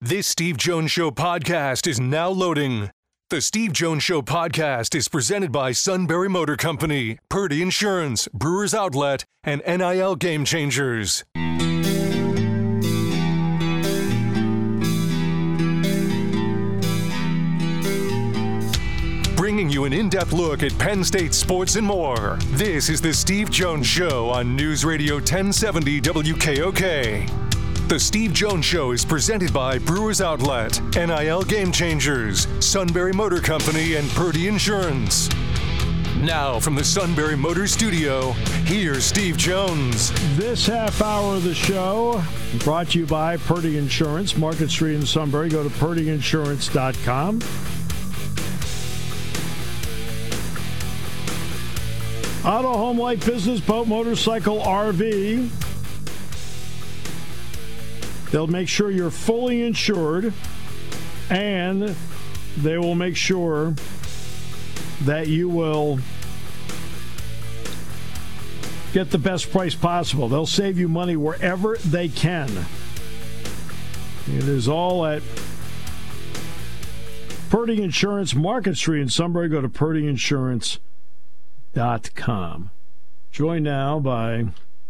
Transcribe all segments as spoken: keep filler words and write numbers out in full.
This Steve Jones Show podcast is now loading. The Steve Jones Show podcast is presented by Sunbury Motor Company, Purdy Insurance, Brewers Outlet, and N I L Game Changers. Bringing you an in-depth look at Penn State sports and more. This is the Steve Jones Show on News Radio ten seventy W K O K. The Steve Jones Show is presented by Brewers Outlet, N I L Game Changers, Sunbury Motor Company, and Purdy Insurance. Now from the Sunbury Motor Studio, here's Steve Jones. This half hour of the show brought to you by Purdy Insurance, Market Street in Sunbury. Go to purdy insurance dot com. Auto, home, life, business, boat, motorcycle, R V. They'll make sure you're fully insured, and they will make sure that you will get the best price possible. They'll save you money wherever they can. It is all at Purdy Insurance, Market Street in Sunbury. Go to purdy insurance dot com. Joined now by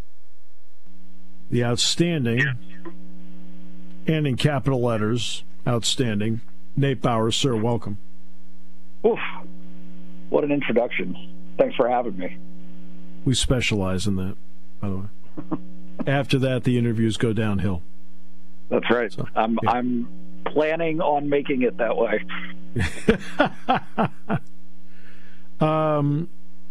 the outstanding, and in capital letters, outstanding, Nate Bowers. Sir, welcome. Oof. What an introduction. Thanks for having me. We specialize in that, by the way. After that, the interviews go downhill. That's right. So, I'm yeah. I'm planning on making it that way. um,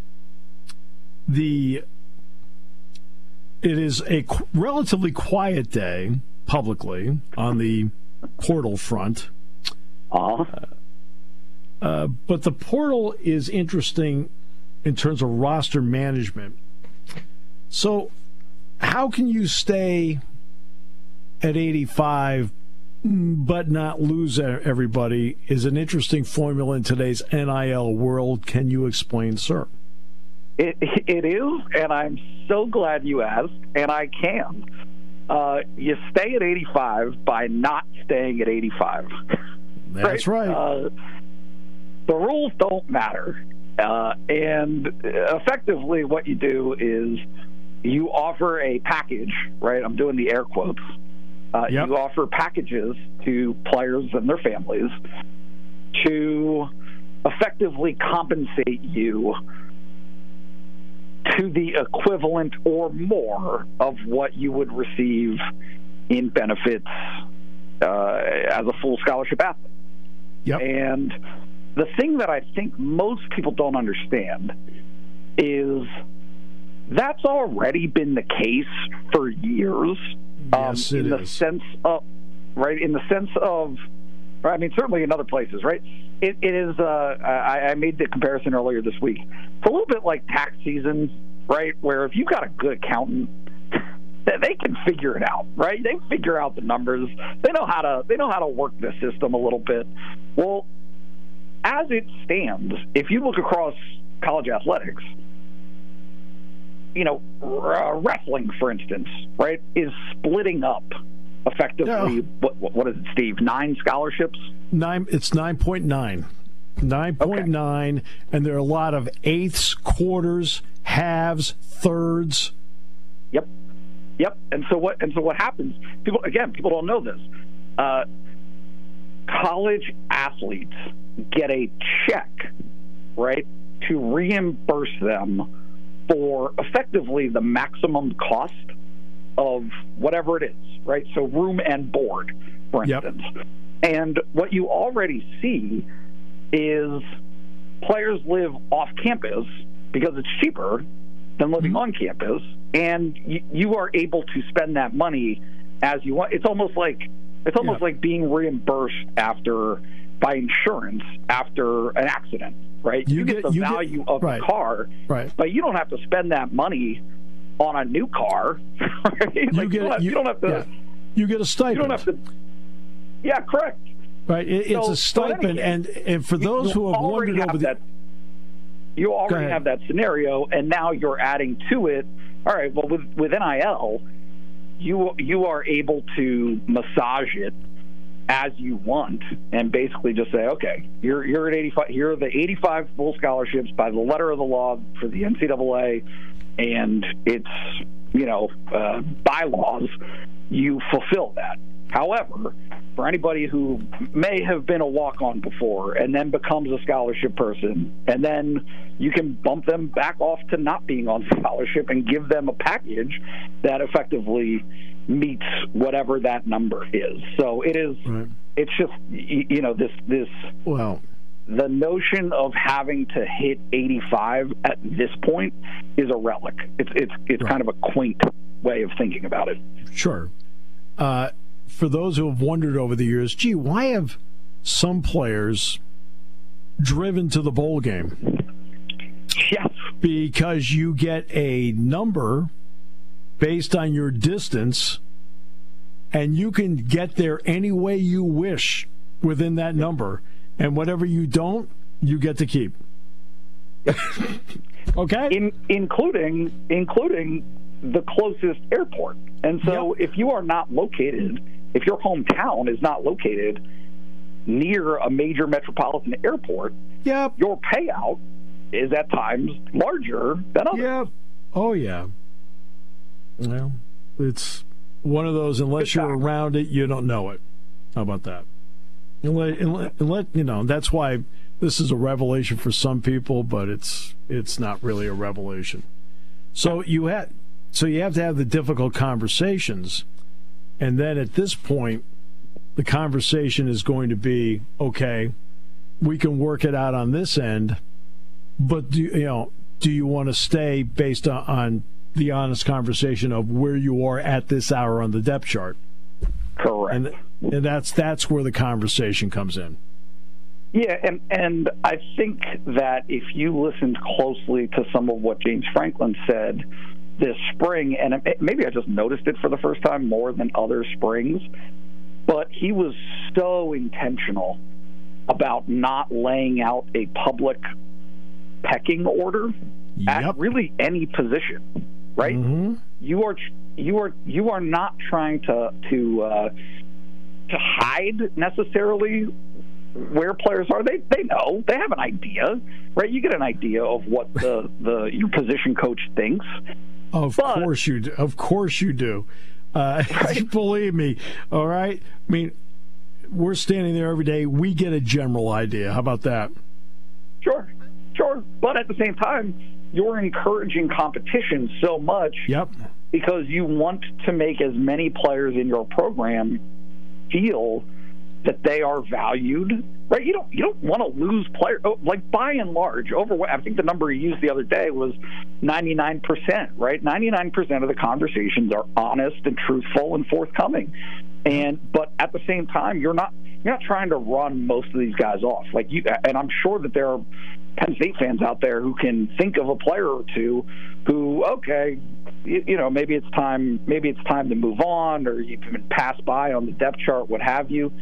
the it is a qu- relatively quiet day publicly on the portal front. Uh-huh. Uh, uh, but the portal is interesting in terms of roster management. So how can you stay at eighty-five but not lose everybody is an interesting formula in today's N I L world. Can you explain, sir? It, it is, and I'm so glad you asked, and I can. Uh, you stay at eighty-five by not staying at eighty-five. That's right. right. Uh, the rules don't matter. Uh, and effectively what you do is you offer a package, right? I'm doing the air quotes. Uh, yep. You offer packages to players and their families to effectively compensate you to the equivalent or more of what you would receive in benefits uh, as a full scholarship athlete. Yep. And the thing that I think most people don't understand is that's already been the case for years. Yes, um, it in is. the sense of, right, in the sense of, I mean, certainly in other places, right? It, it is, uh, I, I made the comparison earlier this week. It's a little bit like tax season, right, where if you've got a good accountant, they can figure it out, right? They figure out the numbers. They know how to, they know how to work the system a little bit. Well, as it stands, if you look across college athletics, you know, uh, wrestling, for instance, right, is splitting up effectively. Yeah. What, what what is it, Steve? Nine scholarships? Nine. It's nine point nine. Nine point nine, okay. And there are a lot of eighths, quarters, halves, thirds. Yep, yep. And so what? And so what happens? People again, people don't know this. Uh, college athletes get a check, right, to reimburse them for effectively the maximum cost of whatever it is, right? So room and board, for instance. Yep. And what you already see is players live off campus because it's cheaper than living mm-hmm. on campus, and you, you are able to spend that money as you want. It's almost like it's almost yeah. like being reimbursed after by insurance after an accident, right? You, you get, get the you value get, of right. the car, right. but you don't have to spend that money on a new car. Right? You, like, get, you, don't have, you, you don't have to. Yeah. You get a stipend. You don't have to. Yeah, correct. Right, it, it's so, a stipend, so and, and for those you, who have wondered have over the, that, you already have that scenario, and now you're adding to it. All right, well, with with N I L, you you are able to massage it as you want and basically just say, okay, you're you're at eighty-five. Here are the eighty-five full scholarships by the letter of the law for the N C double A, and it's you know uh, bylaws. You fulfill that. However, for anybody who may have been a walk-on before and then becomes a scholarship person, and then you can bump them back off to not being on scholarship and give them a package that effectively meets whatever that number is. So it is. Right. It's just you know this this. Well, the notion of having to hit eighty-five at this point is a relic. It's it's it's right. kind of a quaint way of thinking about it. Sure. Uh, for those who have wondered over the years, gee, why have some players driven to the bowl game? Yes. Because you get a number based on your distance, and you can get there any way you wish within that number, and whatever you don't, you get to keep. Okay? In, including including the closest airport. And so yep. if you are not located, if your hometown is not located near a major metropolitan airport, yep. your payout is at times larger than others. Yep. Oh, yeah. Well, it's one of those, unless you're around it, you don't know it. How about that? And let, and let, and let, you know, that's why this is a revelation for some people, but it's it's not really a revelation. So you had so you have to have the difficult conversations, and then at this point, the conversation is going to be, okay, we can work it out on this end, but do you know do you want to stay based on, on the honest conversation of where you are at this hour on the depth chart? Correct. And, and that's that's where the conversation comes in. Yeah, and, and I think that if you listened closely to some of what James Franklin said this spring, and it, maybe I just noticed it for the first time more than other springs, but he was so intentional about not laying out a public pecking order yep. at really any position, right? Mm-hmm. You are you are you are not trying to to uh, to hide necessarily where players are. They they know, they have an idea, right? You get an idea of what the, the your position coach thinks. Of but, course you do. Of course you do. Uh, right? Believe me. All right. I mean, we're standing there every day. We get a general idea. How about that? Sure, sure. But at the same time, you're encouraging competition so much. Yep. Because you want to make as many players in your program feel that they are valued, right? You don't you don't want to lose players. Oh, like by and large, over I think the number he used the other day was ninety-nine percent, right? ninety-nine percent of the conversations are honest and truthful and forthcoming. And but at the same time, you're not you're not trying to run most of these guys off. Like you, and I'm sure that there are Penn State fans out there who can think of a player or two who, okay, you, you know, maybe it's time maybe it's time to move on, or you've been passed by on the depth chart, what have you.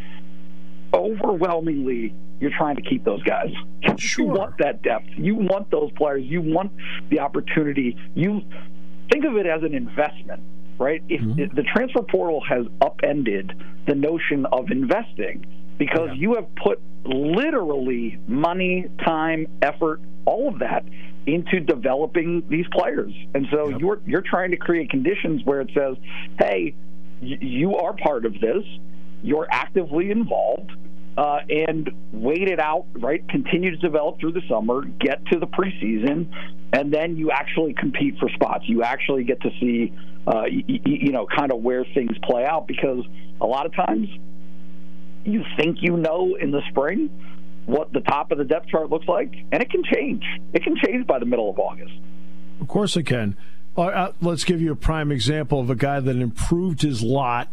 Overwhelmingly, you're trying to keep those guys. Sure. You want that depth. You want those players. You want the opportunity. You think of it as an investment, right? If, mm-hmm. if the transfer portal has upended the notion of investing because yeah. you have put literally money, time, effort, all of that into developing these players. And so yep. you're you're trying to create conditions where it says, hey, y- you are part of this. You're actively involved, uh, and wait it out, right? Continue to develop through the summer, get to the preseason, and then you actually compete for spots. You actually get to see, uh, y- y- you know, kind of where things play out, because a lot of times you think you know in the spring what the top of the depth chart looks like, and it can change. It can change by the middle of August. Of course it can. Uh, let's give you a prime example of a guy that improved his lot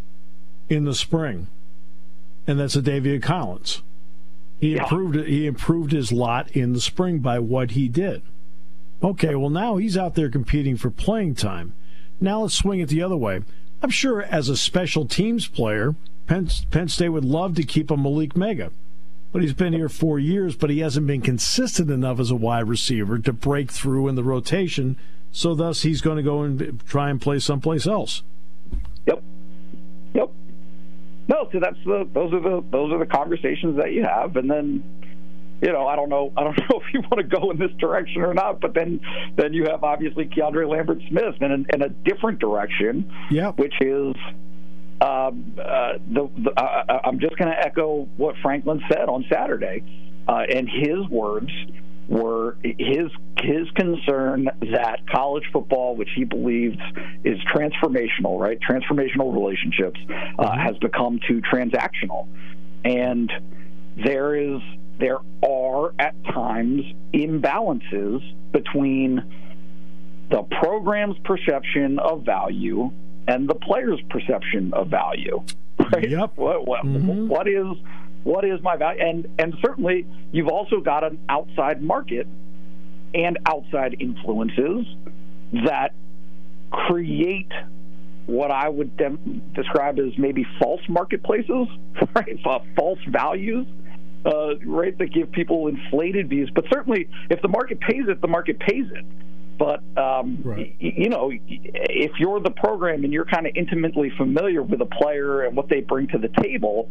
in the spring, and that's a Davian Collins. He yeah. improved it. He improved his lot in the spring by what he did. Okay, well now he's out there competing for playing time. Now let's swing it the other way. I'm sure as a special teams player, Penn, Penn State would love to keep a Malik Mega, but he's been here four years, but he hasn't been consistent enough as a wide receiver to break through in the rotation. So thus, he's going to go and try and play someplace else. Yep. Yep. No, so that's the those are the those are the conversations that you have, and then, you know, I don't know I don't know if you want to go in this direction or not, but then then you have obviously Keandre Lambert-Smith in, in, in a different direction, yeah, which is um, uh, the, the uh, I'm just going to echo what Franklin said on Saturday, uh, and his words were his his concern that college football, which he believes is transformational, right? Transformational relationships uh, mm-hmm. has become too transactional, and there is there are at times imbalances between the program's perception of value and the player's perception of value. Right? Yep. What, what, mm-hmm. what is What is my value? And and certainly you've also got an outside market and outside influences that create what I would dem- describe as maybe false marketplaces, right? False values, uh, right? That give people inflated views. But certainly if the market pays it, the market pays it. But, um, right. y- you know, if you're the program and you're kind of intimately familiar with a player and what they bring to the table,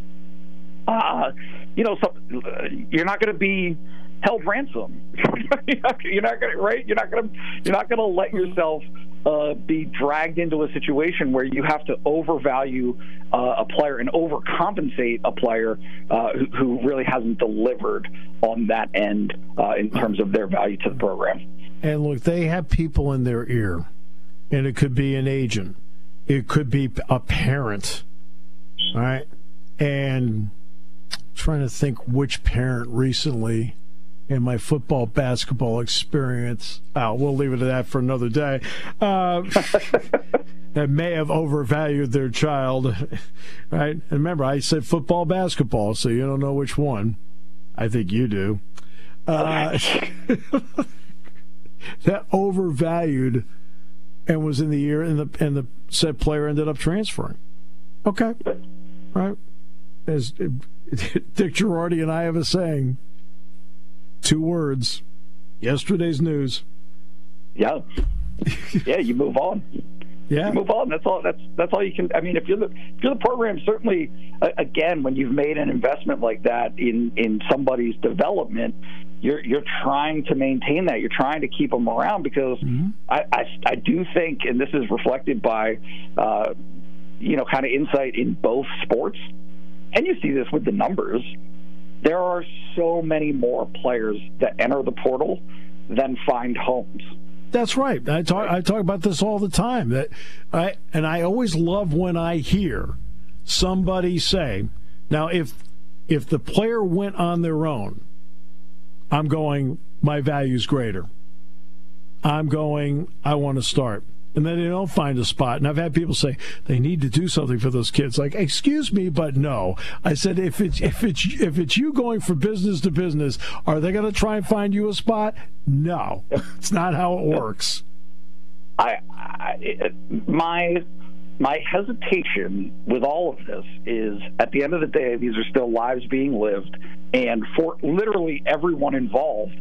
Uh, you know, so, uh, you're not going to be held ransom. You're not going to, right? You're not going to, you're not going to let yourself uh, be dragged into a situation where you have to overvalue uh, a player and overcompensate a player uh, who, who really hasn't delivered on that end uh, in terms of their value to the program. And look, they have people in their ear, and it could be an agent, it could be a parent, all right, and trying to think which parent recently in my football basketball experience, oh, we'll leave it at that for another day, uh, that may have overvalued their child, right? And remember, I said football basketball, so you don't know which one. I think you do. Uh, that overvalued and was in the ear, and the and the said player ended up transferring. Okay, right. As Dick Girardi and I have a saying, two words, yesterday's news. Yeah. Yeah, you move on. Yeah. You move on. That's all that's that's all you can I mean if you're the if you're the program, certainly uh, again, when you've made an investment like that in, in somebody's development, you're you're trying to maintain that. You're trying to keep them around because mm-hmm. I, I I do think, and this is reflected by uh, you know, kind of insight in both sports. And you see this with the numbers. There are so many more players that enter the portal than find homes. That's right. I talk I talk about this all the time. That I and I always love when I hear somebody say, now if if the player went on their own, I'm going, my value's greater. I'm going, I want to start. And then they don't find a spot. And I've had people say they need to do something for those kids. Like, excuse me, but no. I said, if it's if it's if it's you going from business to business, are they going to try and find you a spot? No, it's not how it works. I, I my my hesitation with all of this is, at the end of the day, these are still lives being lived, and for literally everyone involved,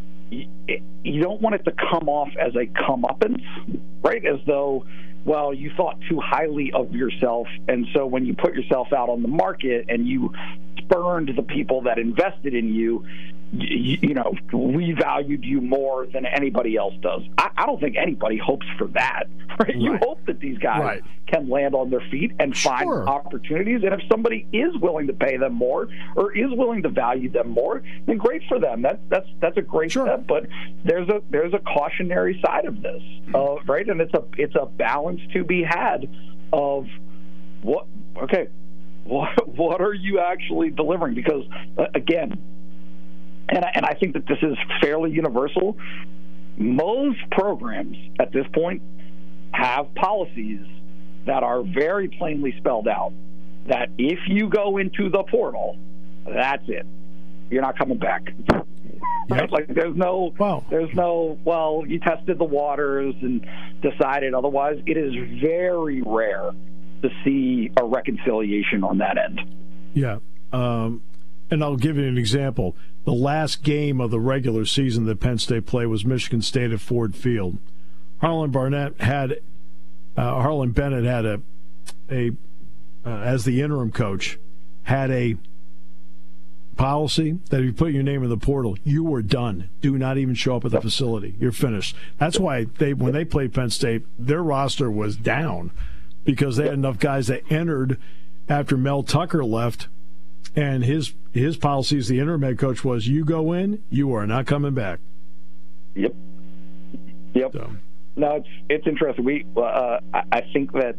you don't want it to come off as a comeuppance, right? As though, well, you thought too highly of yourself, and so when you put yourself out on the market and you spurned the people that invested in you, you, you know, we valued you more than anybody else does. I, I don't think anybody hopes for that, right? right. You hope that these guys right. can land on their feet and sure. find opportunities, and if somebody is willing to pay them more or is willing to value them more, then great for them. That's that's that's a great sure. step. But there's a there's a cautionary side of this, uh, right? And it's a it's a balance to be had of what okay, what what are you actually delivering? Because uh, again. And I, and I think that this is fairly universal. Most programs at this point have policies that are very plainly spelled out that if you go into the portal, that's it. You're not coming back. Right? Yep. Like there's no, wow. there's no. Well, you tested the waters and decided otherwise. It is very rare to see a reconciliation on that end. Yeah, um, and I'll give you an example. The last game of the regular season that Penn State played was Michigan State at Ford Field. Harlan Barnett had, uh, Harlan Bennett had a a uh, as the interim coach, had a policy that if you put your name in the portal, you were done. Do not even show up at the facility. You're finished. That's why they when they played Penn State, their roster was down because they had enough guys that entered after Mel Tucker left, and his his policy as the interim head coach was, you go in, you are not coming back. Yep. Yep. So. No, it's it's interesting. We uh, I, I think that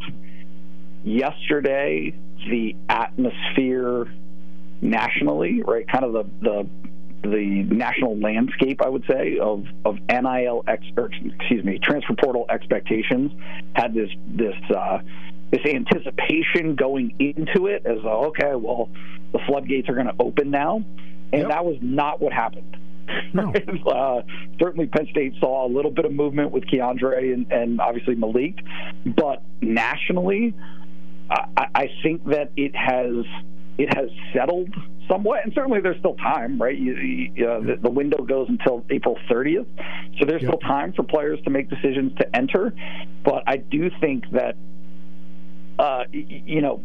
yesterday the atmosphere nationally, right, kind of the the the national landscape, I would say, of, of N I L ex, or, excuse me, transfer portal expectations had this this uh, this anticipation going into it as uh, okay, well, the floodgates are going to open now, and yep. that was not what happened. No. uh, certainly, Penn State saw a little bit of movement with Keandre and, and obviously Malik, but nationally, I, I think that it has. It has settled somewhat, and certainly there's still time, right? You, you, uh, the, the window goes until April thirtieth, so there's yep. still time for players to make decisions to enter. But I do think that, uh, you know,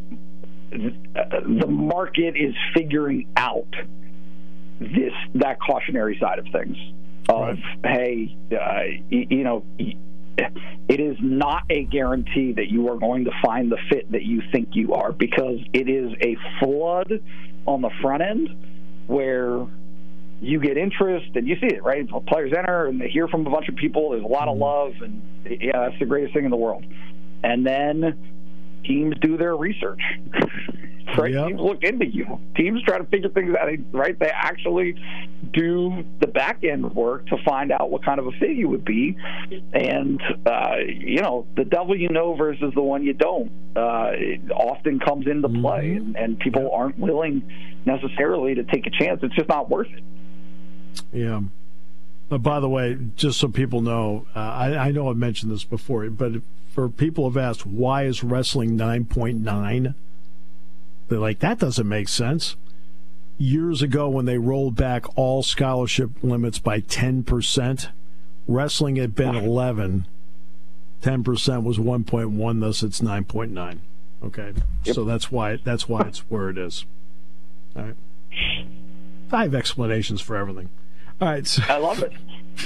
the market is figuring out this that cautionary side of things. Of right. hey, uh, you, you know. It is not a guarantee that you are going to find the fit that you think you are, because it is a flood on the front end where you get interest and you see it, right? Players enter and they hear from a bunch of people. There's a lot of love, and yeah, that's the greatest thing in the world. And then teams do their research. Right? Yep. Teams look into you. Teams try to figure things out, right? They actually do the back end work to find out what kind of a fit you would be. And, uh, you know, the devil you know versus the one you don't uh, it often comes into play. Mm-hmm. And, and people yep. aren't willing necessarily to take a chance. It's just not worth it. Yeah. Uh, by the way, just so people know, uh, I, I know I've mentioned this before, but for people who have asked, why is wrestling nine point nine? They're like, that doesn't make sense. Years ago, when they rolled back all scholarship limits by ten percent, wrestling had been eleven. ten percent was one point one, thus it's nine point nine. Okay, yep. So that's why that's why it's where it is. All right. I have explanations for everything. All right. So, I love it.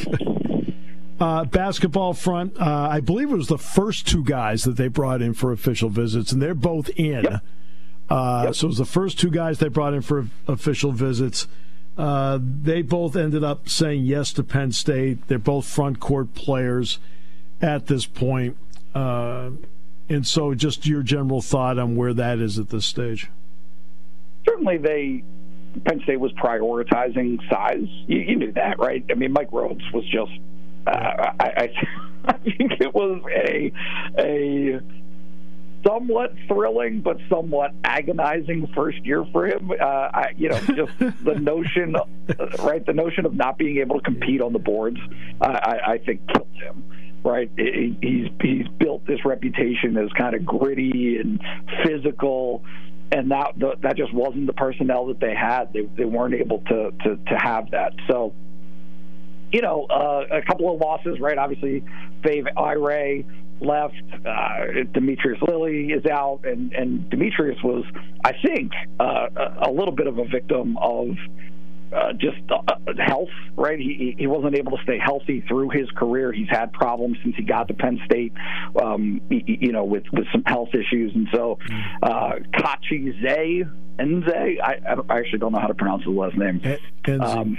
uh, basketball front, uh, I believe it was the first two guys that they brought in for official visits, and they're both in. Yep. Uh, yep. So it was the first two guys they brought in for official visits. Uh, they both ended up saying yes to Penn State. They're both front court players at this point. Uh, and so just your general thought on where that is at this stage. Certainly they Penn State was prioritizing size. You, you knew that, right? I mean, Mike Rhodes was just uh, I, I, I think it was a a somewhat thrilling but somewhat agonizing first year for him. Uh, I, you know, just the notion, right? The notion of not being able to compete on the boards, uh, I, I think killed him. Right? He, he's he's built this reputation as kind of gritty and physical, and that that just wasn't the personnel that they had. They they weren't able to to, to have that. So, you know, uh, a couple of losses, right? Obviously, Fave Ire left. Uh, Demetrius Lilly is out, and, and Demetrius was, I think, uh, a, a little bit of a victim of uh, just uh, health, right? He he wasn't able to stay healthy through his career. He's had problems since he got to Penn State, um, you know, with, with some health issues. And so uh, Kachi Zay, Nze, I, I actually don't know how to pronounce his last name. Um,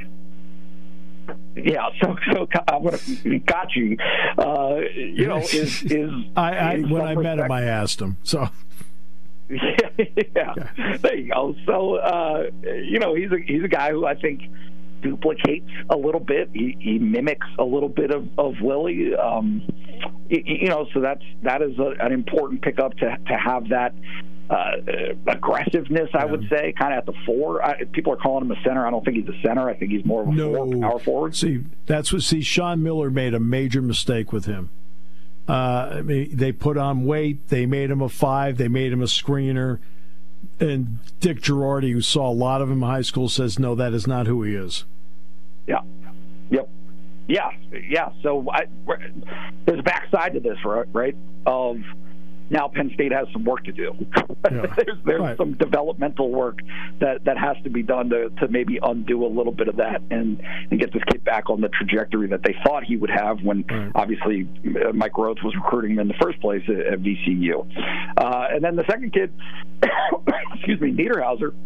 Yeah, so so I'm gonna Kachi, uh, you know, is is I, I when I met him, I asked him. So yeah, yeah, there you go. So uh, you know, he's a he's a guy who I think duplicates a little bit. He, he mimics a little bit of of Lilly. Um, you, you know, so that's that is a, an important pickup to to have that. Uh, aggressiveness, I yeah. would say, kind of at the four. I, people are calling him a center. I don't think he's a center. I think he's more of a no. four, power forward. See, that's what. See, Sean Miller made a major mistake with him. Uh, I mean, they put on weight. They made him a five. They made him a screener. And Dick Girardi, who saw a lot of him in high school, says no, that is not who he is. Yeah. Yep. Yeah. Yeah. So I, there's a backside to this, right? Right? Of Now Penn State has some work to do. Yeah. there's there's right. some developmental work that, that has to be done to, to maybe undo a little bit of that and, and get this kid back on the trajectory that they thought he would have when right. obviously Mike Roth was recruiting him in the first place at, at V C U. Uh, and then the second kid, excuse me, Niederhauser,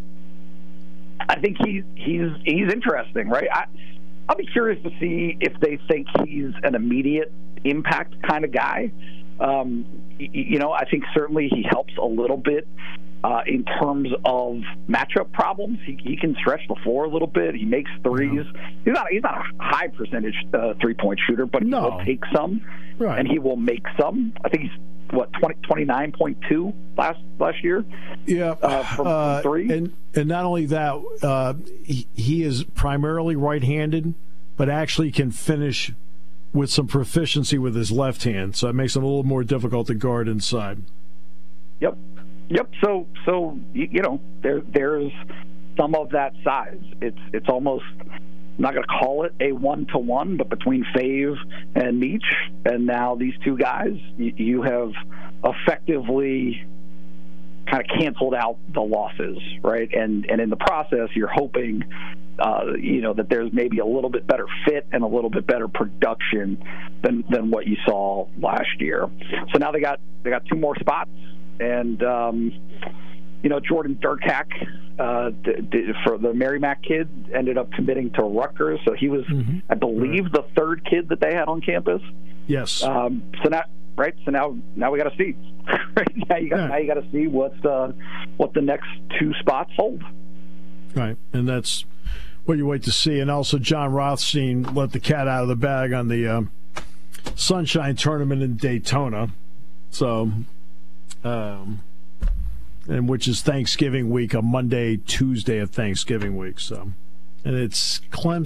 I think he's he's he's interesting, right? I, I'll be curious to see if they think he's an immediate impact kind of guy. Um, you know, I think certainly he helps a little bit uh, in terms of matchup problems. He, he can stretch the floor a little bit. He makes threes. Yeah. He's not he's not a high percentage uh, three point shooter, but he no. will take some, right. and he will make some. I think he's what twenty, twenty-nine point two last last year. Yeah, uh, from, uh, from three. And and not only that, uh, he, he is primarily right-handed, but actually can finish with some proficiency with his left hand, so it makes him a little more difficult to guard inside. Yep, yep. So, so you know, there there's some of that size. It's it's almost, I'm not going to call it a one to one, but between Fave and Meach, and now these two guys, you, you have effectively kind of canceled out the losses, right? And and in the process, you're hoping. Uh, you know, that there's maybe a little bit better fit and a little bit better production than than what you saw last year. So now they got they got two more spots, and um, you know, Jordan Durkak uh, d- d- for the Merrimack kid ended up committing to Rutgers, so he was, mm-hmm. I believe, right. the third kid that they had on campus. Yes. Um, so now, right? So now, now we got to see. Right? Now you got yeah. now you got to see what uh, what the next two spots hold. Right, and that's. Well, you wait to see. And also, John Rothstein let the cat out of the bag on the um, Sunshine Tournament in Daytona. So, um, and which is Thanksgiving week, a Monday, Tuesday of Thanksgiving week. So, and it's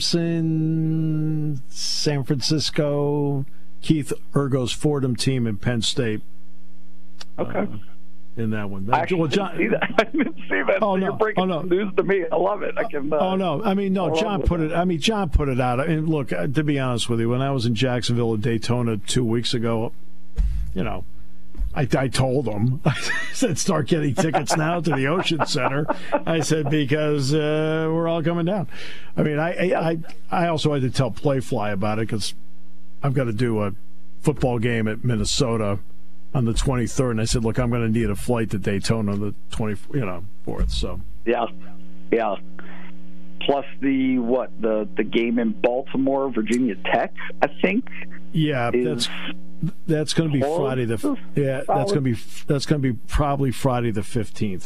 Clemson, San Francisco, Keith Ergo's Fordham team, and Penn State. Okay. Uh, in that one. I actually well, John, didn't see that. I didn't see that. Oh, so no. You're breaking oh, no. news to me. I love it. I can. Uh, oh no! I mean, no. John put it. I mean, John put it out. I mean, look, to be honest with you, when I was in Jacksonville and Daytona two weeks ago, you know, I, I told them. I said, "Start getting tickets now to the Ocean Center." I said because uh, we're all coming down. I mean, I I I also had to tell Playfly about it because I've got to do a football game at Minnesota on the twenty-third, and I said, look, I'm going to need a flight to Daytona on the twenty, you know, fourth. So yeah, yeah. Plus the what the the game in Baltimore, Virginia Tech, I think. Yeah, that's that's going to be Friday the yeah that's going to be that's going to be probably Friday the fifteenth.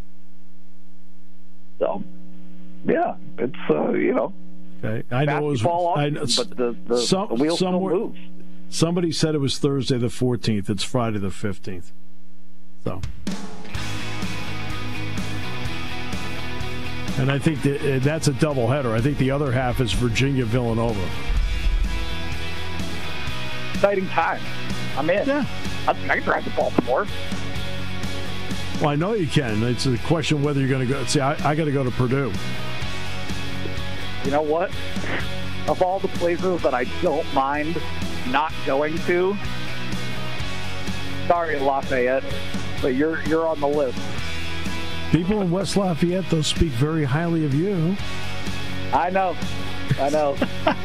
So yeah, it's uh, you know. Okay, I know it was. I know, but the the, some, the wheels still move. Somebody said it was Thursday the fourteenth. It's Friday the fifteenth. So, and I think that, that's a doubleheader. I think the other half is Virginia Villanova. Exciting time. I'm in. Yeah, I, I can drive to Baltimore. Well, I know you can. It's a question whether you're going to go. See, I, I got to go to Purdue. You know what? Of all the places that I don't mind not going to, sorry, Lafayette, but you're you're on the list. People in West Lafayette, they'll speak very highly of you. I know. I know.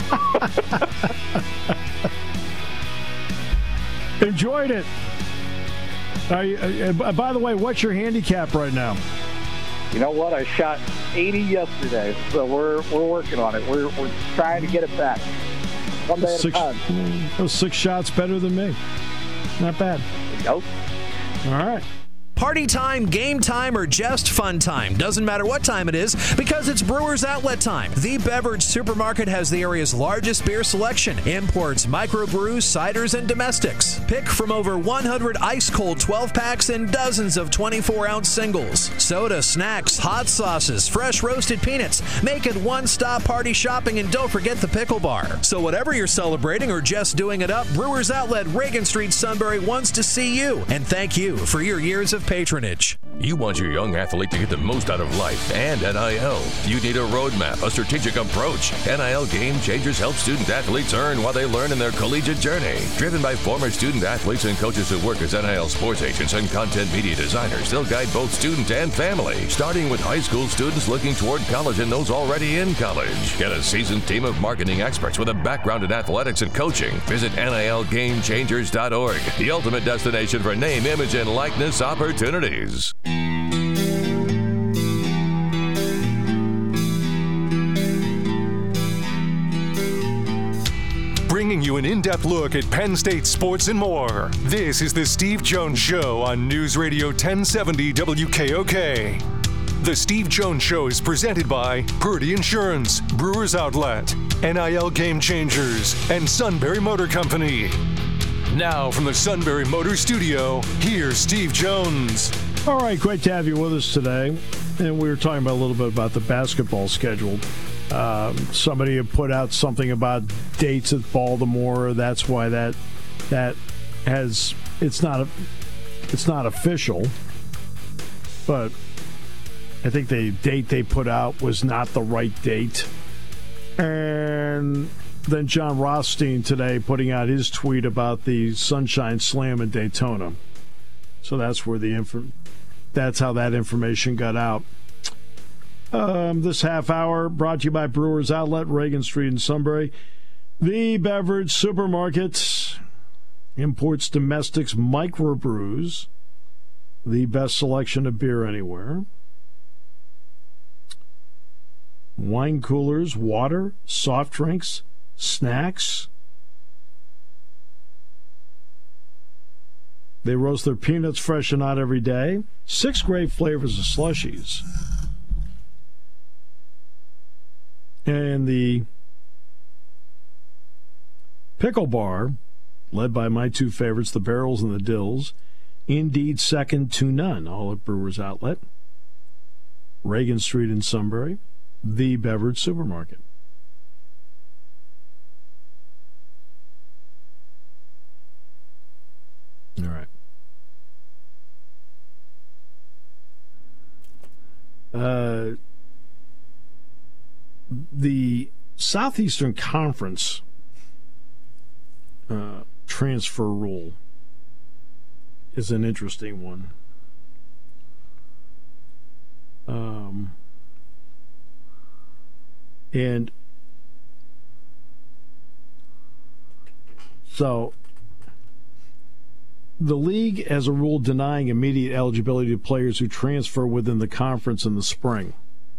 Enjoyed it. Are you, uh, by the way, what's your handicap right now? You know what? I shot eighty yesterday, so we're we're working on it. We're we're trying to get it back. One day six, at a time. Those six shots better than me. Not bad. Nope. All right. Party time, game time, or just fun time. Doesn't matter what time it is because it's Brewers Outlet time. The Beverage Supermarket has the area's largest beer selection. Imports, microbrews, ciders, and domestics. Pick from over one hundred ice-cold twelve-packs and dozens of twenty-four ounce singles. Soda, snacks, hot sauces, fresh roasted peanuts. Make it one-stop party shopping, and don't forget the pickle bar. So whatever you're celebrating or just doing it up, Brewers Outlet, Reagan Street, Sunbury wants to see you. And thank you for your years of patronage. You want your young athlete to get the most out of life and N I L. You need a roadmap, a strategic approach. N I L Game Changers help student athletes earn while they learn in their collegiate journey. Driven by former student athletes and coaches who work as N I L sports agents and content media designers, they'll guide both student and family, starting with high school students looking toward college and those already in college. Get a seasoned team of marketing experts with a background in athletics and coaching. Visit N I L game changers dot org, the ultimate destination for name, image, and likeness opportunities. Bringing you an in-depth look at Penn State sports and more. This is the Steve Jones Show on News Radio ten seventy W K O K. The Steve Jones Show is presented by Purdy Insurance, Brewers Outlet, N I L Game Changers, and Sunbury Motor Company. Now from the Sunbury Motor Studio, here's Steve Jones. All right, great to have you with us today. And we were talking about a little bit about the basketball schedule. Um, somebody had put out something about dates at Baltimore. That's why that that has it's not a, it's not official, but I think the date they put out was not the right date. And then John Rothstein today putting out his tweet about the Sunshine Slam in Daytona. So that's where the info, that's how that information got out. Um, this half hour brought to you by Brewers Outlet, Reagan Street in Sunbury. The Beverage Supermarket imports domestics microbrews, the best selection of beer anywhere. Wine coolers, water, soft drinks, snacks. They roast their peanuts fresh and hot every day. Six great flavors of slushies. And the pickle bar, led by my two favorites, the Barrels and the Dills, indeed second to none, all at Brewers Outlet, Reagan Street in Sunbury, the Beverage Supermarket. All right. Uh, the Southeastern Conference uh, transfer rule is an interesting one. Um, and so the league has a rule denying immediate eligibility to players who transfer within the conference in the spring.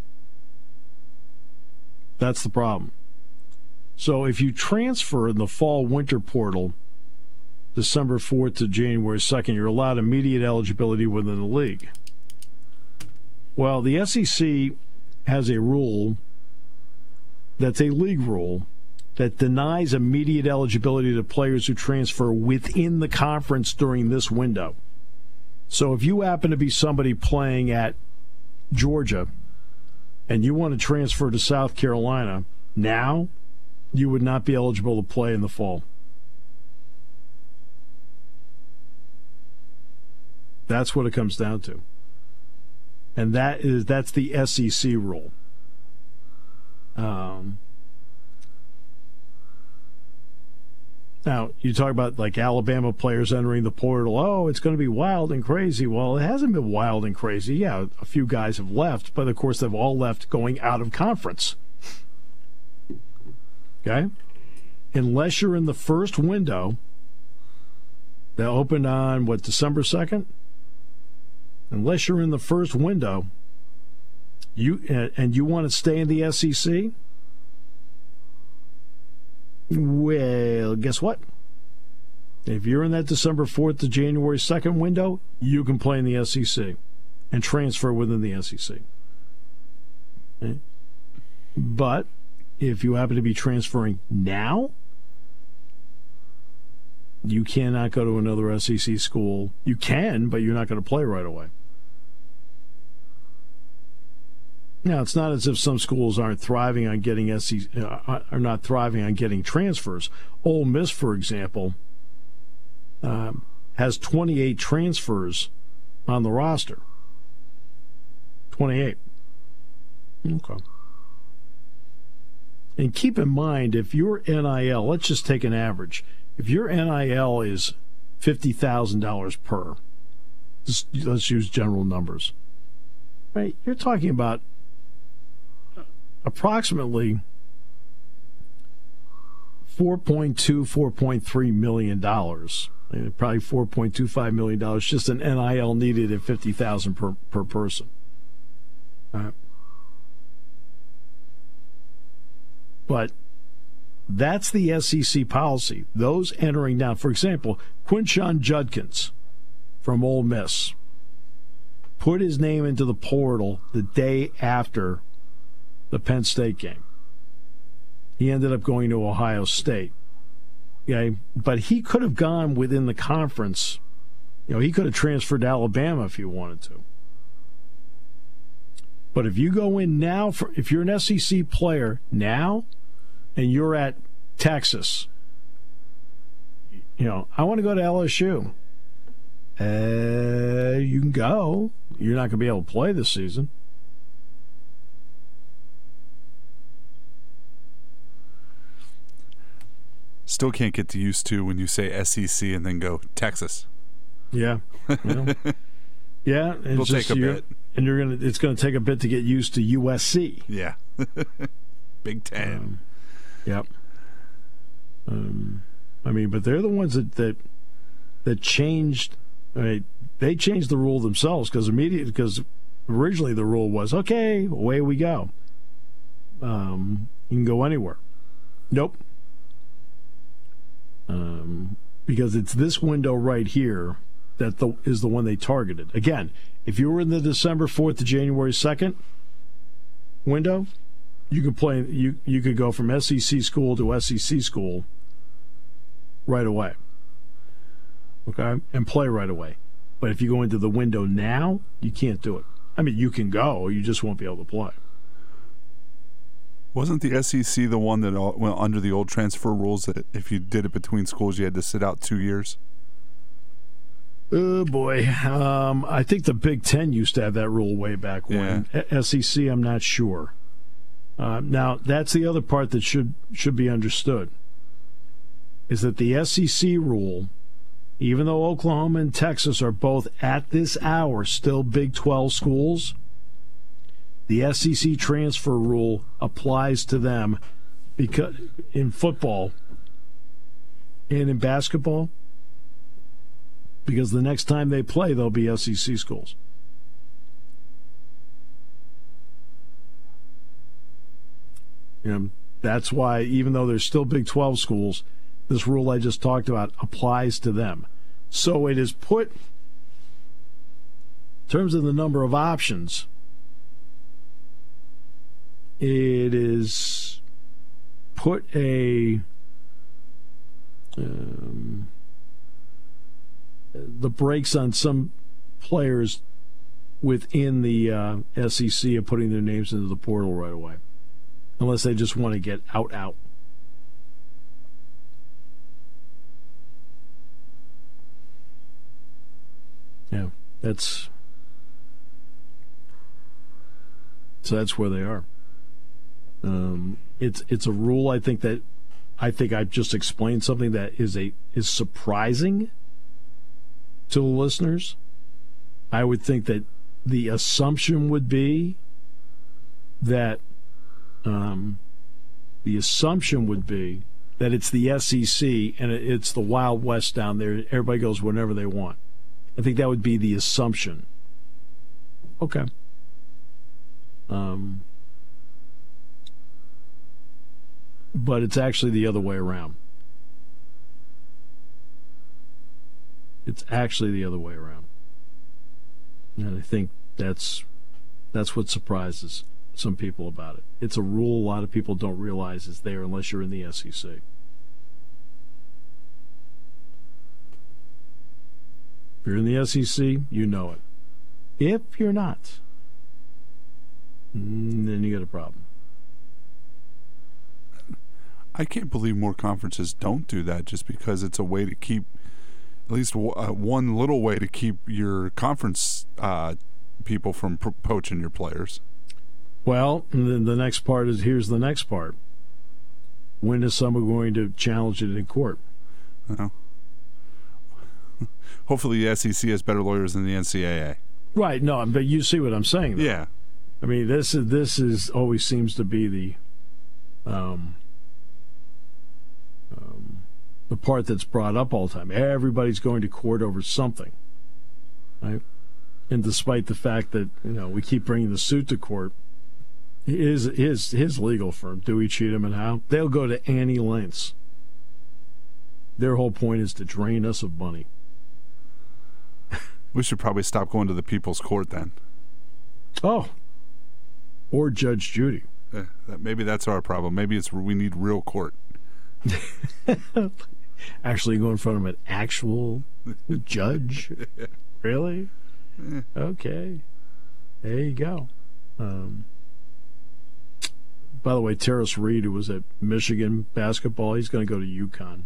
That's the problem. So if you transfer in the fall-winter portal, December fourth to January second, you're allowed immediate eligibility within the league. Well, the S E C has a rule that's a league rule that denies immediate eligibility to players who transfer within the conference during this window. So if you happen to be somebody playing at Georgia and you want to transfer to South Carolina, now you would not be eligible to play in the fall. That's what it comes down to. And that is that's the S E C rule. Um, now, you talk about like Alabama players entering the portal. Oh, it's going to be wild and crazy. Well, it hasn't been wild and crazy. Yeah, a few guys have left, but of course they've all left going out of conference. Okay? Unless you're in the first window that opened on, what, December second? Unless you're in the first window you and you want to stay in the S E C, well, guess what? If you're in that December fourth to January second window, you can play in the S E C and transfer within the S E C. Okay? But if you happen to be transferring now, you cannot go to another S E C school. You can, but you're not going to play right away. Now, it's not as if some schools aren't thriving on getting S E C, uh, are not thriving on getting transfers. Ole Miss, for example, um, has twenty-eight transfers on the roster. twenty-eight. Okay. And keep in mind, if your N I L, let's just take an average. If your N I L is fifty thousand dollars per, just, let's use general numbers, right? You're talking about approximately four point two, four point three million dollars. Probably four point two five million dollars, just an N I L needed at fifty thousand dollars per, per person. All right. But that's the S E C policy. Those entering down, for example, Quinshon Judkins from Ole Miss put his name into the portal the day after the Penn State game. He ended up going to Ohio State. Okay, but he could have gone within the conference. You know, he could have transferred to Alabama if he wanted to. But if you go in now, for if you're an S E C player now, and you're at Texas, you know, I want to go to L S U. Uh, you can go. You're not going to be able to play this season. Still can't get to used to when you say S E C and then go Texas. Yeah. Well, yeah. It's It'll just, take a bit. And you're gonna. It's going to take a bit to get used to U S C. Yeah. Big Ten. Um, yep. Um, I mean, but they're the ones that that, that changed. I mean, they changed the rule themselves because immediately because originally the rule was okay, away we go. Um, you can go anywhere. Nope. Um, because it's this window right here that the, is the one they targeted. Again, if you were in the December fourth to January second window, you could play. You you could go from S E C school to S E C school right away. Okay, and play right away. But if you go into the window now, you can't do it. I mean, you can go, you just won't be able to play. Wasn't the S E C the one that all, went under the old transfer rules that if you did it between schools, you had to sit out two years? Oh, boy. Um, I think the Big Ten used to have that rule way back when. Yeah. S E C, I'm not sure. Uh, now, that's the other part that should should be understood, is that the S E C rule, even though Oklahoma and Texas are both at this hour still Big twelve schools, the S E C transfer rule applies to them because in football and in basketball, because the next time they play, they'll be S E C schools. You know, that's why, even though there's still Big twelve schools, this rule I just talked about applies to them. So it is put, in terms of the number of options, it is put a um, the brakes on some players within the uh, S E C of putting their names into the portal right away, unless they just want to get out out. Yeah, that's so that's where they are. Um, it's it's a rule. I think that I think I've just explained something that is a is surprising to the listeners. I would think that the assumption would be that um, the assumption would be that it's the S E C and it's the Wild West down there. Everybody goes whenever they want. I think that would be the assumption. Okay. Um. But it's actually the other way around. It's actually the other way around. And I think that's that's what surprises some people about it. It's a rule a lot of people don't realize is there unless you're in the S E C. If you're in the S E C, you know it. If you're not, then you got a problem. I can't believe more conferences don't do that just because it's a way to keep, at least w- uh, one little way to keep your conference uh, people from pro- poaching your players. Well, and then the next part is here's the next part. When is someone going to challenge it in court? Well, hopefully the S E C has better lawyers than the N C double A. Right. No, but you see what I'm saying, though. Yeah. I mean, this is this is always seems to be the um, um, the part that's brought up all the time. Everybody's going to court over something, right? And despite the fact that you know we keep bringing the suit to court, his his his legal firm, Dewey, Cheatham and Howe, they'll go to any lengths. Their whole point is to drain us of money. We should probably stop going to the People's Court then. Oh. Or Judge Judy. Uh, that, maybe that's our problem. Maybe it's we need real court. Actually go in front of an actual judge? Really? Okay. There you go. Um, by the way, Terrace Reed, who was at Michigan basketball, he's going to go to UConn.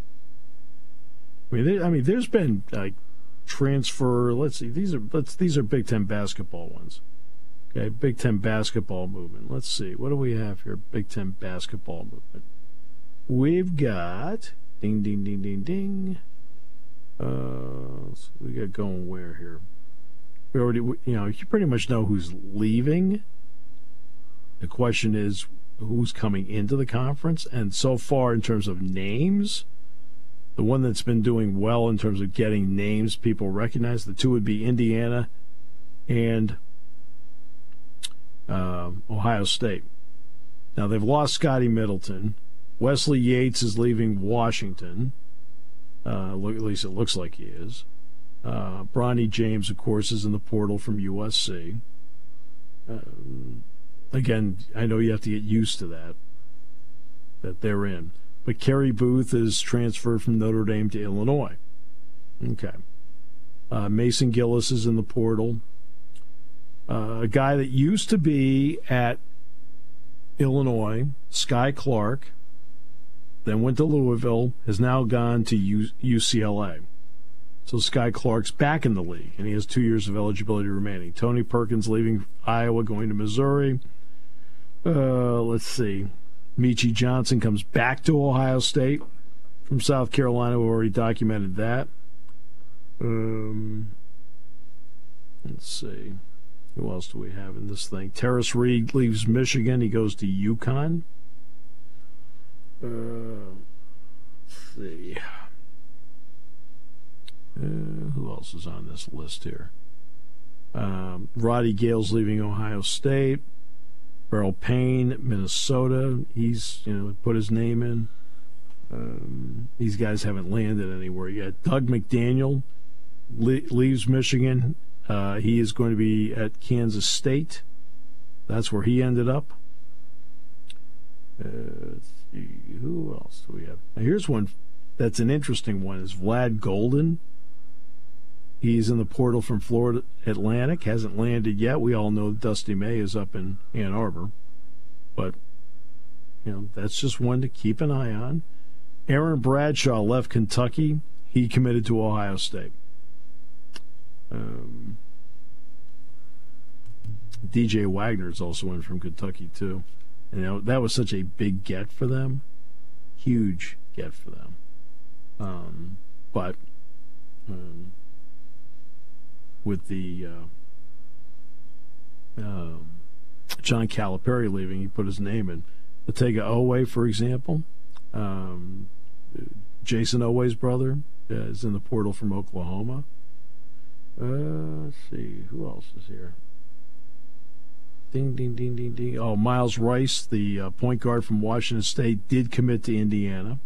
I mean, there, I mean, there's been like transfer. Let's see. These are let's these are Big Ten basketball ones. Okay, Big Ten basketball movement. Let's see. What do we have here? Big Ten basketball movement. We've got ding, ding, ding, ding, ding. Uh, so we got going where here? We already, you know, you pretty much know who's leaving. The question is who's coming into the conference. And so far, in terms of names, the one that's been doing well in terms of getting names people recognize, the two would be Indiana and Um, Ohio State. Now they've lost Scotty Middleton. Wesley Yates is leaving Washington. Uh, look, at least it looks like he is. Uh, Bronny James, of course, is in the portal from U S C. Um, again, I know you have to get used to that, that they're in. But Kerry Booth is transferred from Notre Dame to Illinois. Okay. Uh, Mason Gillis is in the portal. Uh, a guy that used to be at Illinois, Sky Clark, then went to Louisville, has now gone to U- UCLA. So Sky Clark's back in the league, and he has two years of eligibility remaining. Tony Perkins leaving Iowa, going to Missouri. Uh, let's see. Michi Johnson comes back to Ohio State from South Carolina. We've already documented that. Um, let's see. Who else do we have in this thing? Terrace Reed leaves Michigan. He goes to UConn. Uh, let's see. Uh, who else is on this list here? Um, Roddy Gale's leaving Ohio State. Beryl Payne, Minnesota. He's you know put his name in. Um, these guys haven't landed anywhere yet. Doug McDaniel le- leaves Michigan. Uh, he is going to be at Kansas State. That's where he ended up. Uh, let's see. Who else do we have? Now, here's one that's an interesting one. Is Vlad Golden. He's in the portal from Florida Atlantic. Hasn't landed yet. We all know Dusty May is up in Ann Arbor. But, you know, that's just one to keep an eye on. Aaron Bradshaw left Kentucky. He committed to Ohio State. Um, D J Wagner is also in from Kentucky, too. And you know, that was such a big get for them. Huge get for them. Um, but um, with the uh, um, John Calipari leaving, he put his name in. Otega Oweh, for example. Um, Jason Oweh's brother uh, is in the portal from Oklahoma. Uh, let's see. Who else is here? Ding, ding, ding, ding, ding. Oh, Miles Rice, the uh, point guard from Washington State, did commit to Indiana.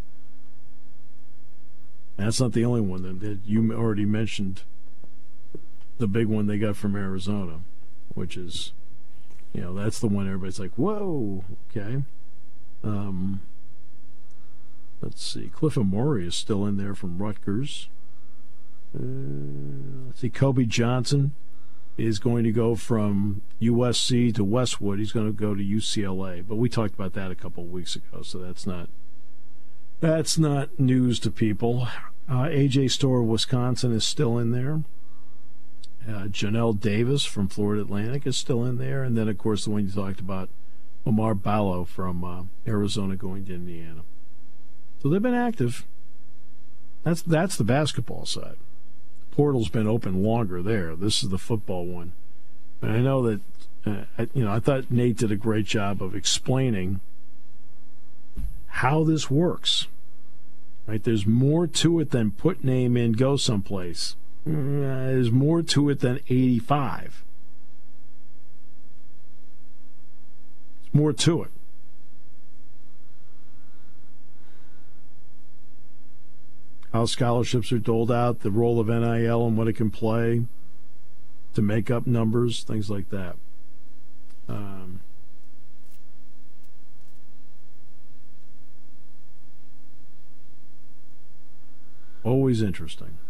That's not the only one that, that you already mentioned. The big one they got from Arizona, which is, you know, that's the one everybody's like, whoa, okay. Um, let's see. Cliff Amore is still in there from Rutgers. Uh, let's see. Kobe Johnson is going to go from U S C to Westwood. He's going to go to U C L A. But we talked about that a couple of weeks ago, so that's not that's not news to people. Uh, A J Storr of Wisconsin is still in there. Uh, Janelle Davis from Florida Atlantic is still in there. And then, of course, the one you talked about, Omar Ballo from uh, Arizona going to Indiana. So they've been active. That's that's the basketball side. The portal's been open longer there. This is the football one. And I know that, uh, I, you know, I thought Nate did a great job of explaining how this works. Right? There's more to it than put name in, go someplace. Uh, there's more to it than eighty-five. There's more to it. How scholarships are doled out, the role of N I L and what it can play to make up numbers, things like that. Um, always interesting.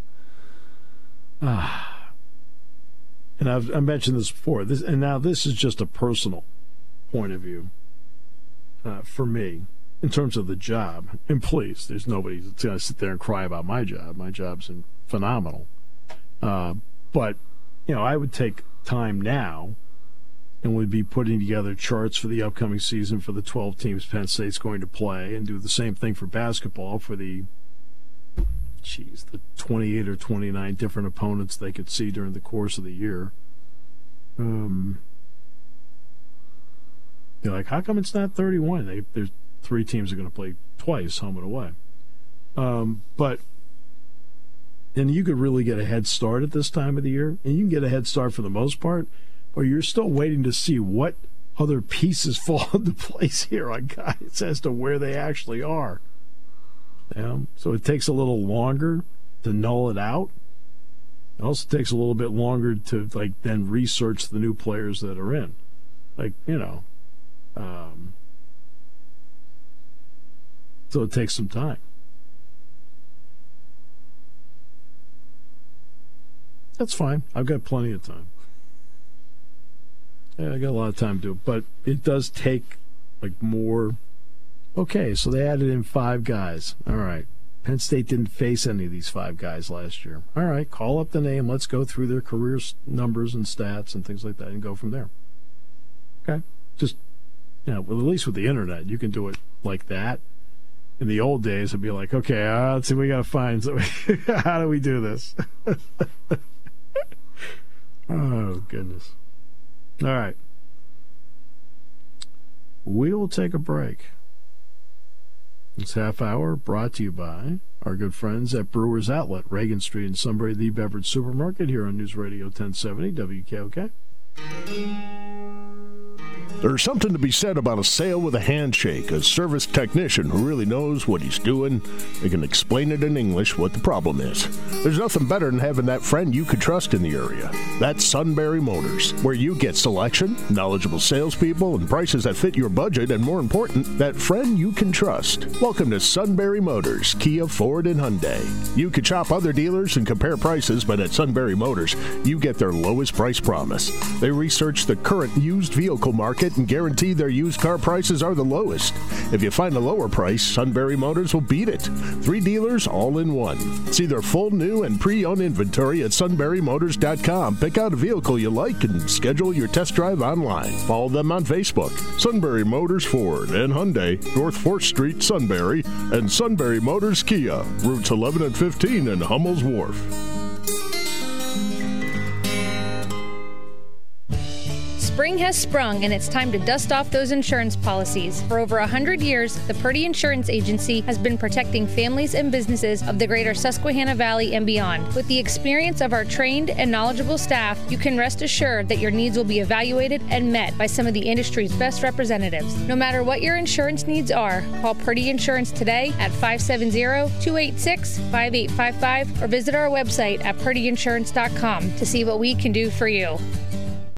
Ah. And I've I mentioned this before, this, and now this is just a personal point of view uh, for me. In terms of the job, and please, there's nobody that's going to sit there and cry about my job. My job's phenomenal. Uh, but, you know, I would take time now and would be putting together charts for the upcoming season for the twelve teams Penn State's going to play and do the same thing for basketball for the, geez, the twenty-eight or twenty-nine different opponents they could see during the course of the year. Um, you're like, how come it's not thirty-one? They, there's three teams are going to play twice, home and away. Um, but, and you could really get a head start at this time of the year, and you can get a head start for the most part, but you're still waiting to see what other pieces fall into place here on guys as to where they actually are. Yeah, so it takes a little longer to null it out. It also takes a little bit longer to, like, then research the new players that are in. Like, you know, um, so it takes some time. That's fine. I've got plenty of time. Yeah, I got a lot of time to do it. But it does take, like, more. Okay, so they added in five guys. All right. Penn State didn't face any of these five guys last year. All right, call up the name. Let's go through their career numbers and stats and things like that and go from there. Okay? Just, you know, well, at least with the internet, you can do it like that. In the old days, it'd be like, okay, uh, let's see, we got to find, so how do we do this? Oh, goodness. All right. We will take a break. This half hour brought to you by our good friends at Brewers Outlet, Reagan Street in Sunbury, the Beverage Supermarket, here on News Radio ten seventy W K O K. There's something to be said about a sale with a handshake, a service technician who really knows what he's doing. They can explain it in English what the problem is. There's nothing better than having that friend you could trust in the area. That's Sunbury Motors, where you get selection, knowledgeable salespeople, and prices that fit your budget, and more important, that friend you can trust. Welcome to Sunbury Motors, Kia, Ford, and Hyundai. You could shop other dealers and compare prices, but at Sunbury Motors, you get their lowest price promise. They research the current used vehicle market and guarantee their used car prices are the lowest. If you find a lower price, Sunbury Motors will beat it. Three dealers all in one. See their full new and pre-owned inventory at sunbury motors dot com. Pick out a vehicle you like and schedule your test drive online. Follow them on Facebook. Sunbury Motors Ford and Hyundai, North fourth Street, Sunbury, and Sunbury Motors Kia, routes eleven and fifteen in Hummel's Wharf. Spring has sprung, and it's time to dust off those insurance policies. For over one hundred years, the Purdy Insurance Agency has been protecting families and businesses of the greater Susquehanna Valley and beyond. With the experience of our trained and knowledgeable staff, you can rest assured that your needs will be evaluated and met by some of the industry's best representatives. No matter what your insurance needs are, call Purdy Insurance today at five seven zero, two eight six, five eight five five or visit our website at purdy insurance dot com to see what we can do for you.